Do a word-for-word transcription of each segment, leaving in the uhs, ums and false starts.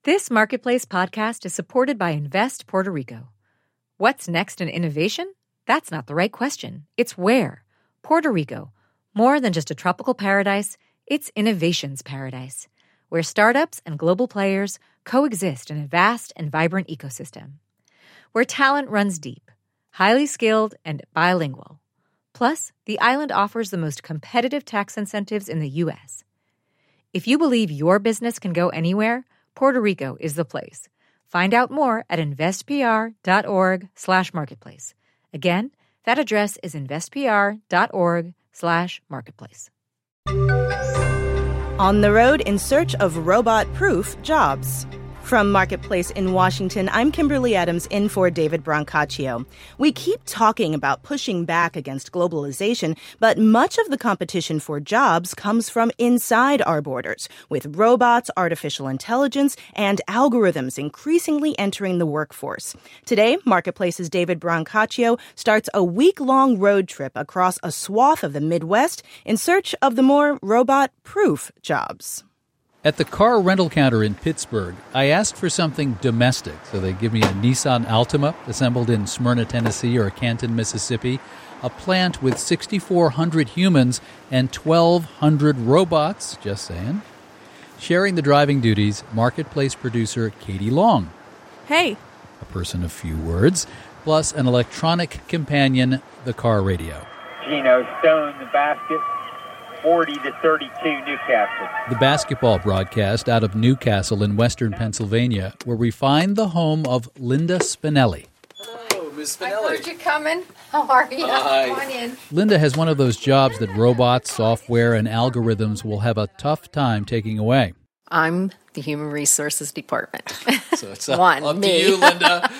This Marketplace podcast is supported by Invest Puerto Rico. What's next in innovation? That's not the right question. It's where. Puerto Rico. More than just a tropical paradise, it's innovation's paradise, where startups and global players coexist in a vast and vibrant ecosystem. Where talent runs deep, highly skilled, and bilingual. Plus, the island offers the most competitive tax incentives in the U S. If you believe your business can go anywhere, Puerto Rico is the place. Find out more at investpr.org slash marketplace. Again, that address is investpr.org slash marketplace. On the road in search of robot-proof jobs. From Marketplace in Washington, I'm Kimberly Adams in for David Brancaccio. We keep talking about pushing back against globalization, but much of the competition for jobs comes from inside our borders, with robots, artificial intelligence, and algorithms increasingly entering the workforce. Today, Marketplace's David Brancaccio starts a week-long road trip across a swath of the Midwest in search of the more robot-proof jobs. At the car rental counter in Pittsburgh, I asked for something domestic, so they give me a Nissan Altima assembled in Smyrna, Tennessee or Canton, Mississippi, a plant with six thousand four hundred humans and twelve hundred robots, just saying. Sharing the driving duties, Marketplace producer Katie Long. Hey. A person of few words, plus an electronic companion, the car radio. Gino Stone, the basket. forty to thirty-two Newcastle. The basketball broadcast out of Newcastle in western Pennsylvania, where we find the home of Linda Spinelli. Hello, Miz Spinelli. I heard you coming. How are you? Hi. Come on in. Linda has one of those jobs that robots, software, and algorithms will have a tough time taking away. I'm the Human Resources Department. So it's up, One, up me. to you, Linda.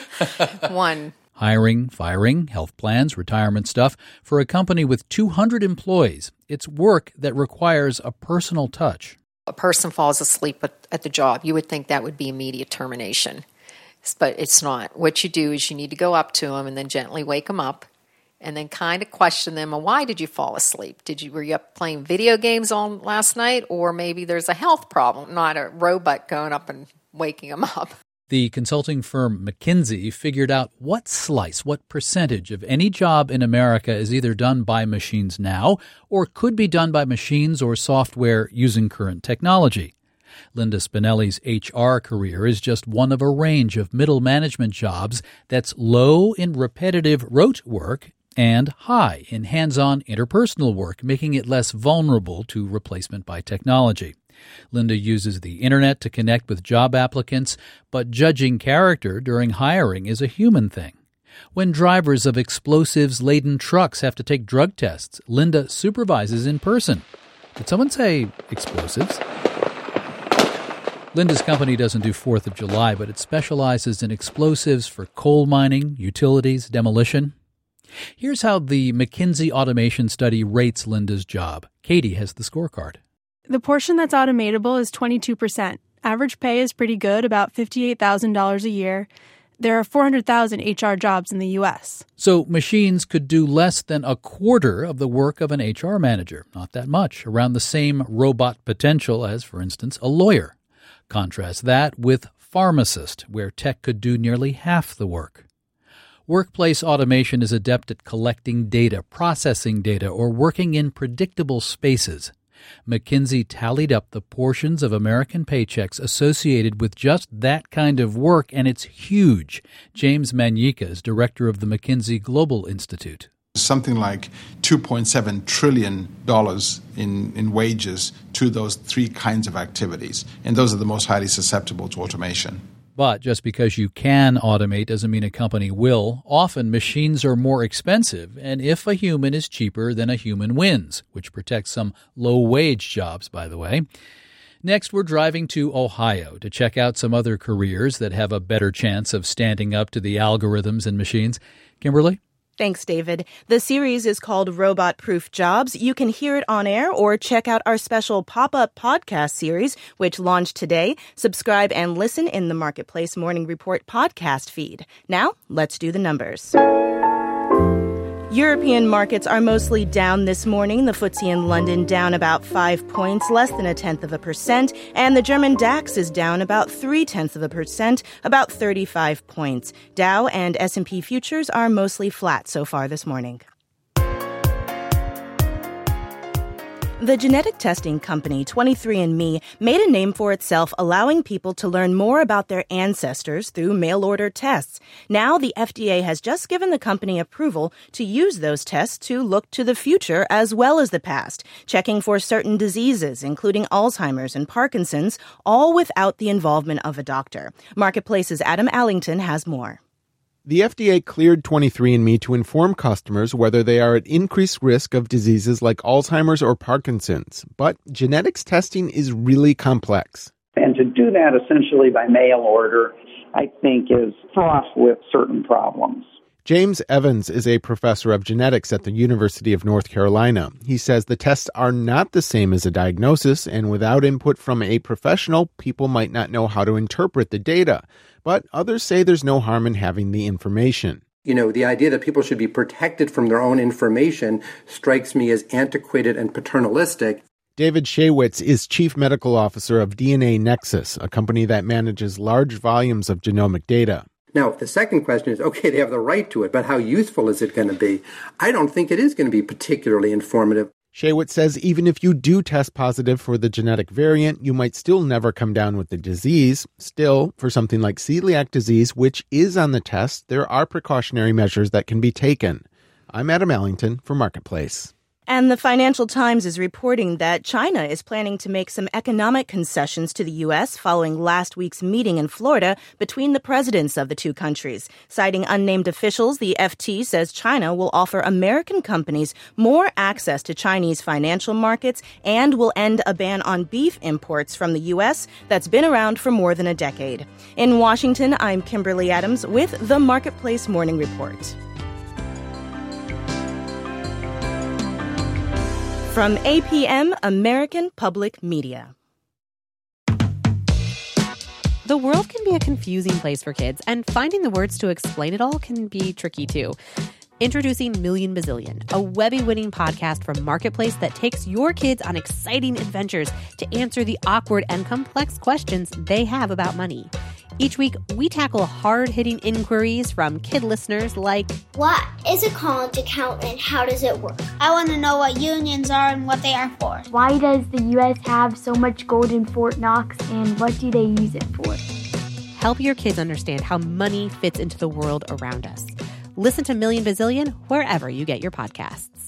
One. Hiring, firing, health plans, retirement stuff. For a company with two hundred employees, it's work that requires a personal touch. A person falls asleep at, at the job. You would think that would be immediate termination, but it's not. What you do is you need to go up to them and then gently wake them up and then kind of question them. Well, why did you fall asleep? Did you Were you up playing video games on last night? Or maybe there's a health problem, not a robot going up and waking them up. The consulting firm McKinsey figured out what slice, what percentage of any job in America is either done by machines now or could be done by machines or software using current technology. Linda Spinelli's H R career is just one of a range of middle management jobs that's low in repetitive rote work and high in hands-on interpersonal work, making it less vulnerable to replacement by technology. Linda uses the internet to connect with job applicants, but judging character during hiring is a human thing. When drivers of explosives-laden trucks have to take drug tests, Linda supervises in person. Did someone say explosives? Linda's company doesn't do fourth of July, but it specializes in explosives for coal mining, utilities, demolition. Here's how the McKinsey automation study rates Linda's job. Katie has the scorecard. The portion that's automatable is twenty-two percent. Average pay is pretty good, about fifty-eight thousand dollars a year. There are four hundred thousand H R jobs in the U S. So machines could do less than a quarter of the work of an H R manager. Not that much, around the same robot potential as, for instance, a lawyer. Contrast that with pharmacist, where tech could do nearly half the work. Workplace automation is adept at collecting data, processing data, or working in predictable spaces. McKinsey tallied up the portions of American paychecks associated with just that kind of work, and it's huge. James Manyika is director of the McKinsey Global Institute. Something like two point seven trillion dollars in, in wages to those three kinds of activities, and those are the most highly susceptible to automation. But just because you can automate doesn't mean a company will. Often machines are more expensive, and if a human is cheaper, then a human wins, which protects some low-wage jobs, by the way. Next, we're driving to Ohio to check out some other careers that have a better chance of standing up to the algorithms and machines. Kimberly? Thanks, David. The series is called Robot Proof Jobs. You can hear it on air or check out our special pop-up podcast series, which launched today. Subscribe and listen in the Marketplace Morning Report podcast feed. Now, let's do the numbers. European markets are mostly down this morning. The F T S E in London down about five points, less than a tenth of a percent, and the German DAX is down about three tenths of a percent, about thirty-five points. Dow and S and P futures are mostly flat so far this morning. The genetic testing company twenty-three and me made a name for itself, allowing people to learn more about their ancestors through mail-order tests. Now the F D A has just given the company approval to use those tests to look to the future as well as the past, checking for certain diseases, including Alzheimer's and Parkinson's, all without the involvement of a doctor. Marketplace's Adam Allington has more. The F D A cleared twenty-three and me to inform customers whether they are at increased risk of diseases like Alzheimer's or Parkinson's. But genetics testing is really complex. And to do that essentially by mail order, I think, is fraught with certain problems. James Evans is a professor of genetics at the University of North Carolina. He says the tests are not the same as a diagnosis, and without input from a professional, people might not know how to interpret the data. But others say there's no harm in having the information. You know, the idea that people should be protected from their own information strikes me as antiquated and paternalistic. David Shaywitz is chief medical officer of D N A Nexus, a company that manages large volumes of genomic data. Now, the second question is, okay, they have the right to it, but how useful is it going to be? I don't think it is going to be particularly informative. Shaywitz says even if you do test positive for the genetic variant, you might still never come down with the disease. Still, for something like celiac disease, which is on the test, there are precautionary measures that can be taken. I'm Adam Allington for Marketplace. And the Financial Times is reporting that China is planning to make some economic concessions to the U S following last week's meeting in Florida between the presidents of the two countries. Citing unnamed officials, the F T says China will offer American companies more access to Chinese financial markets and will end a ban on beef imports from the U S that's been around for more than a decade. In Washington, I'm Kimberly Adams with the Marketplace Morning Report. From A P M, American Public Media. The world can be a confusing place for kids, and finding the words to explain it all can be tricky too. Introducing Million Bazillion, a Webby-winning podcast from Marketplace that takes your kids on exciting adventures to answer the awkward and complex questions they have about money. Each week, we tackle hard-hitting inquiries from kid listeners like, what is a college account and how does it work? I want to know what unions are and what they are for. Why does the U S have so much gold in Fort Knox and what do they use it for? Help your kids understand how money fits into the world around us. Listen to Million Bazillion wherever you get your podcasts.